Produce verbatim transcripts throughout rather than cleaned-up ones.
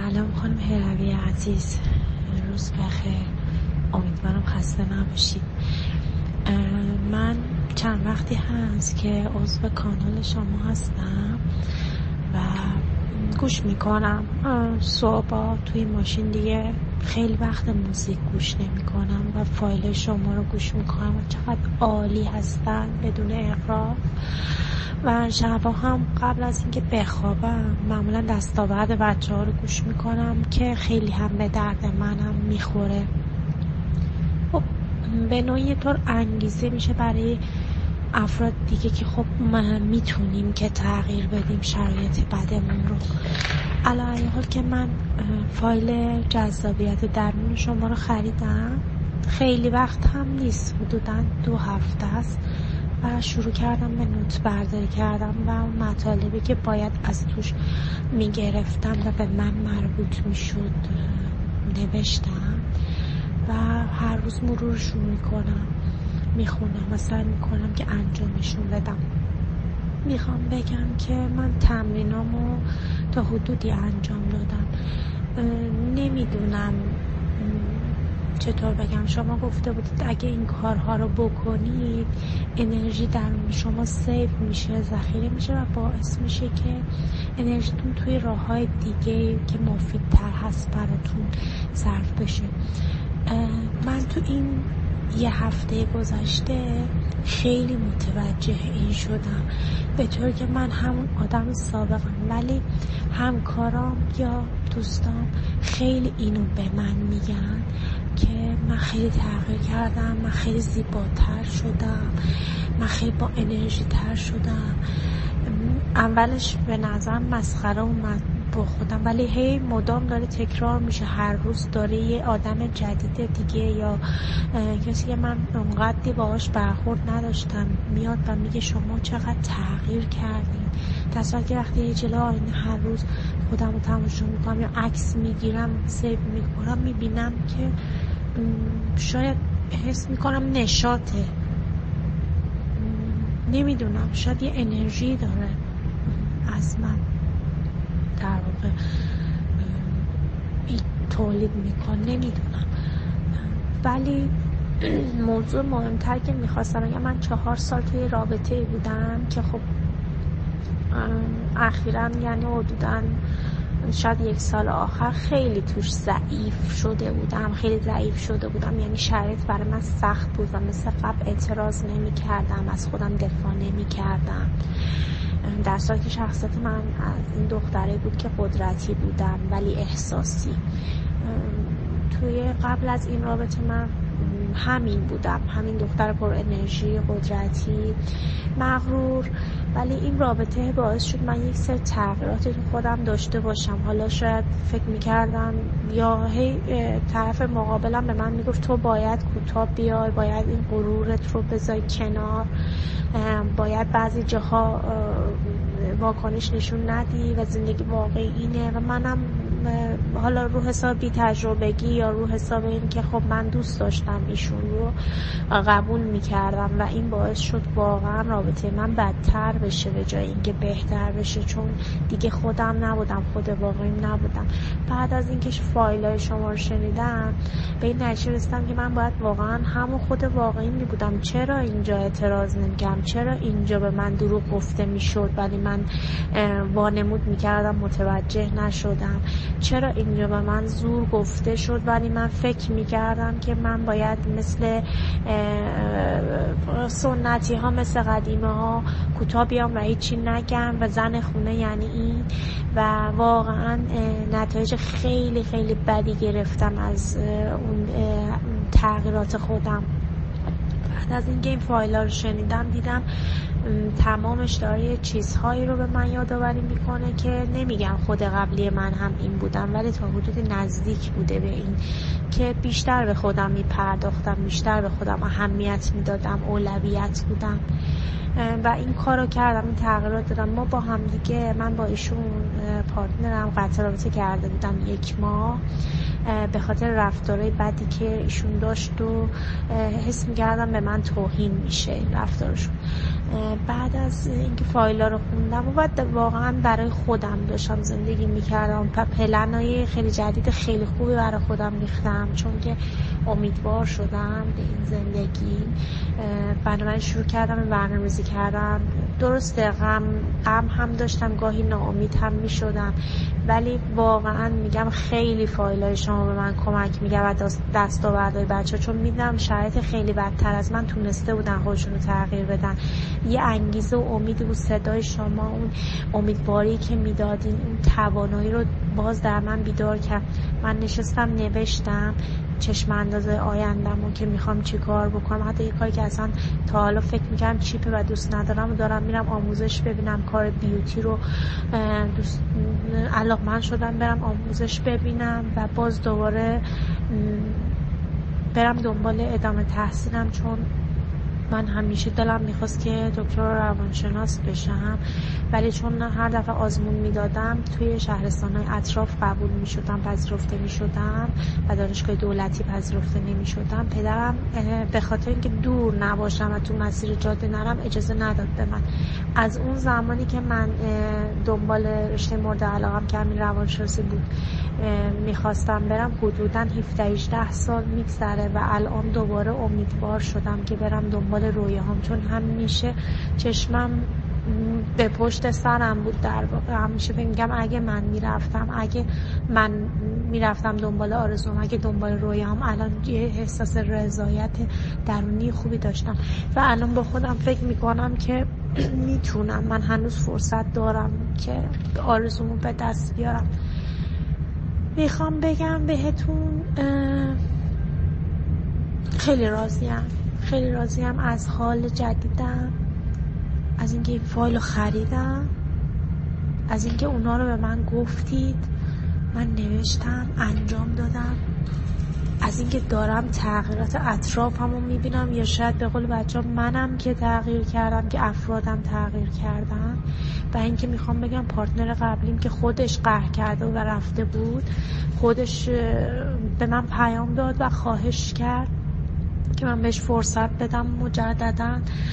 سلام خانم هروی عزیز، روز بخیر. امیدوارم خسته نباشید. من چند وقتی هست که عضو کانال شما هستم و گوش میکنم صبح توی ماشین. دیگه خیلی وقت موزیک گوش نمی کنم و فایل شما رو گوش میکنم و چقدر عالی هستن بدون اغراق. و شبا هم قبل از اینکه بخوابم معمولا دستاورد بچه ها رو گوش میکنم که خیلی هم به درد منم میخوره. خب به نوعی طور انگیزه میشه برای افراد دیگه که خب میتونیم که تغییر بدیم شرایط بدمون رو. علاوه حال که من فایل جذابیت درون شما رو خریدم، خیلی وقت هم نیست، حدوداً دو هفته است و شروع کردم به نوت برداری کردم و اون مطالبی که باید از توش میگرفتم و به من مربوط میشد نوشتم و هر روز مرورشون میکنم، میخونم و سعی میکنم که انجامشون بدم. میخوام بگم که من تمرینامو تا حدودی انجام دادم. نمیدونم چطور بگم، شما گفته بودید اگه این کارها رو بکنید انرژی درون شما سیو میشه، ذخیره میشه و باعث میشه که انرژیتون توی راههای دیگه که مفیدتر هست براتون صرف بشه. من تو این یه هفته گذشته خیلی متوجه این شدم، به طور که من همون آدم سابقم ولی همکارام یا دوستام خیلی اینو به من میگن که من خیلی تغییر کردم، من خیلی زیباتر شدم، من خیلی با انرژی تر شدم. اولش به نظرم مسخره اومد با خودم ولی هی مدام داره تکرار میشه، هر روز داره یه آدم جدید دیگه یا کسی که من اونقدری باهاش برخورد نداشتم میاد و میگه شما چقدر تغییر کردین. در صورتی که وقتی یه جلو آینه هر روز خودم رو تماشا میکنم یا عکس میگیرم سیو میکنم میبینم که شاید حس میکنم نشاطه، نمیدونم، شاید یه انرژی داره از من در واقع تولید میکن، نمیدونم. ولی موضوع مهمتر که میخواستم اگه من چهار سال توی رابطه بودم که خب اخیراً یعنی حدوداً شاید یک سال آخر خیلی توش ضعیف شده بودم، خیلی ضعیف شده بودم، یعنی شرایط برای من سخت بود و مثل قبل اعتراض نمی کردم، از خودم دفاع نمی کردم، در صورتی که شخصیت من از این دختره بود که قدرتی بودم ولی احساسی. توی قبل از این رابطه من همین بودم، همین دختر پر انرژی، قدرتی، مغرور، ولی این رابطه باعث شد من یک سری تغییراتی تو خودم داشته باشم. حالا شاید فکر میکردم یا هی طرف مقابلم به من میگفت تو باید کوتاه بیای، باید این غرورت رو بذاری کنار، باید بعضی جاها واکنش نشون ندی و زندگی واقعی اینه. و منم حالا رو حساب بی تجربگی یا رو حساب این که خب من دوست داشتم ایشون رو قبول میکردم و این باعث شد واقعا رابطه من بدتر بشه به جای اینکه بهتر بشه، چون دیگه خودم نبودم، خود واقعیم نبودم. بعد از اینکه فایل های شما رو شنیدم به این نتیجه رسیدم که من باید واقعا همون خود واقعی می بودم. چرا اینجا اعتراض نمی‌کردم؟ چرا اینجا به من دروغ گفته میشد ولی من وانمود میکردم متوجه نشدم؟ چرا اینجا به من زور گفته شد ولی من فکر میکردم که من باید مثل سنتی ها، مثل قدیمه ها کوتاه بیام و هیچی نگم و زن خونه یعنی این. و واقعا نتایج خیلی خیلی بدی گرفتم از اون تغییرات خودم. بعد از اینکه این فایل ها رو شنیدم دیدم تمامش داره چیزهایی رو به من یادآوری میکنه که نمیگم خود قبلی من هم این بودم ولی تا حدود نزدیک بوده به این، که بیشتر به خودم میپرداختم، بیشتر به خودم اهمیت میدادم، اولویت بودم و این کارو کردم، این تغییرات دادم. ما با هم دیگه، من با ایشون پارتنرم قطع رابطه کرده بودم یک ماه به خاطر رفتارهای بدی که ایشون داشت و حس می‌کردم به من توهین میشه رفتارشون. بعد از اینکه فایلا رو خوندم و بعد واقعا برای خودم داشتم زندگی میکردم و پلنای خیلی جدید خیلی خوبی برای خودم ریختم، چون که امیدوار شدم به این زندگی. بنابراین شروع کردم به برنامه‌ریزی کردن. درسته غم غم هم داشتم، گاهی ناامید هم میشدم، ولی واقعا میگم خیلی فایلای شما به من کمک میگه و دستاوردهای بچه ها، چون میدونم شرایط خیلی بدتر از من تونسته بودن خودشون رو تغییر بدن. یه انگیزه و امیدی بود صدای شما، اون امیدواری که میدادین، اون توانایی رو باز در من بیدار کرد. من نشستم نوشتم چشم اندازه آیندم و که میخوام چی کار بکنم. حتی یه کاری که اصلا تا حالا فکر میکردم چیپه و دوست ندارم و دارم میرم آموزش ببینم، کار بیوتی رو دوست علاقمند شدم برم آموزش ببینم و باز دوباره برم دنبال ادامه تحصیلم، چون من همیشه دلم میخواست که دکتر روانشناس بشم، ولی چون هر دفعه آزمون میدادم توی شهرستان‌های اطراف قبول میشدم، پذیرفته میشدم و دانشگاه دولتی پذیرفته نمیشدم، پدرم به خاطر اینکه دور نباشم و تو مسیر جاده نرم اجازه نداد به من. از اون زمانی که من دنبال رشته مورد علاقم که همین روانشناسی بود میخواستم برم، حدوداً هفده هجده سال میگذره و الان دوباره امیدوار شدم که برم دنبال رویاهام، چون همیشه چشمم به پشت سرم بود. در واقع همیشه فکر می‌کردم اگه من میرفتم اگه من میرفتم دنبال آرزوم، اگه دنبال رویاهام، الان یه احساس رضایت درونی خوبی داشتم و الان با خودم فکر میکنم که میتونم، من هنوز فرصت دارم که آرزومو به دست بیارم. میخوام بگم بهتون خیلی راضیم، خیلی راضیم از حال جدیدم، از اینکه این فایل رو خریدم، از اینکه اونا رو به من گفتید، من نوشتم، انجام دادم، از اینکه دارم تغییرات اطرافم رو میبینم، یا شاید به قول بچه ها منم که تغییر کردم، که افرادم تغییر کردن، و اینکه میخوام بگم پارتنر قبلیم که خودش قهر کرده و رفته بود، خودش به من پیام داد و خواهش کرد که من بهش فرصت بدم مجدداً،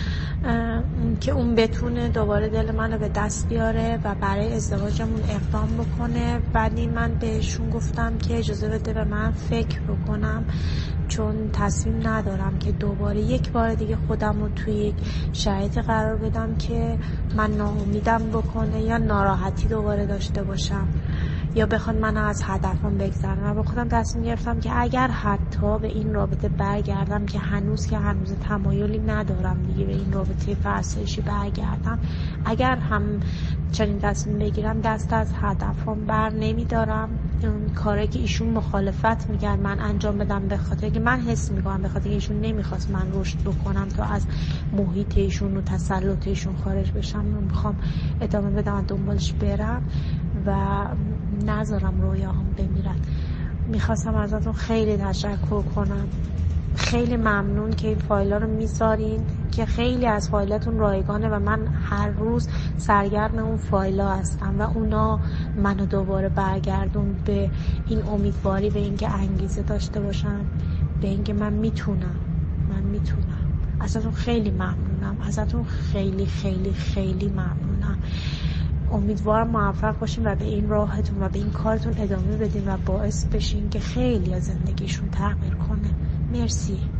که اون بتونه دوباره دل منو به دست بیاره و برای ازدواجمون اقدام بکنه. ولی من بهشون گفتم که اجازه بده به من فکر بکنم، چون تصمیم ندارم که دوباره یک بار دیگه خودم رو توی یک شرایط قرار بدم که من ناامیدم بکنه یا ناراحتی دوباره داشته باشم یا بخوان من از هدفم بگذرن. و با خودم تصمیم گرفتم که اگر حتی به این رابطه برگردم، که هنوز که هنوز تمایلی ندارم دیگه به این رابطه فرسایشی برگردم، اگر هم چنین تصمیم بگیرم دست از هدفم بر نمیدارم. اون کاری که ایشون مخالفت میگن من انجام بدم، به خاطر که من حس میکنم به خاطر که ایشون نمیخواست من رشد بکنم تا از محیط ایشون و تسلط ایشون خارج بشم، من میخوام ادامه بدم دنبالش برم و نذارم رویاهام بمیرن. میخواستم ازتون خیلی تشکر کنم، خیلی ممنون که این فایل‌ها رو میذارین، که خیلی از فایلاتون رایگانه و من هر روز سرگرم اون فایل‌ها هستم و اونا منو دوباره برگردون به این امیدواری، به اینکه انگیزه داشته باشم، به اینکه من میتونم من میتونم ازتون خیلی ممنونم، ازتون خیلی خیلی خیلی ممنونم. امیدوارم موفق باشین و به این راهتون و به این کارتون ادامه بدین و باعث بشین که خیلی از زندگیشون تغییر کنه. مرسی.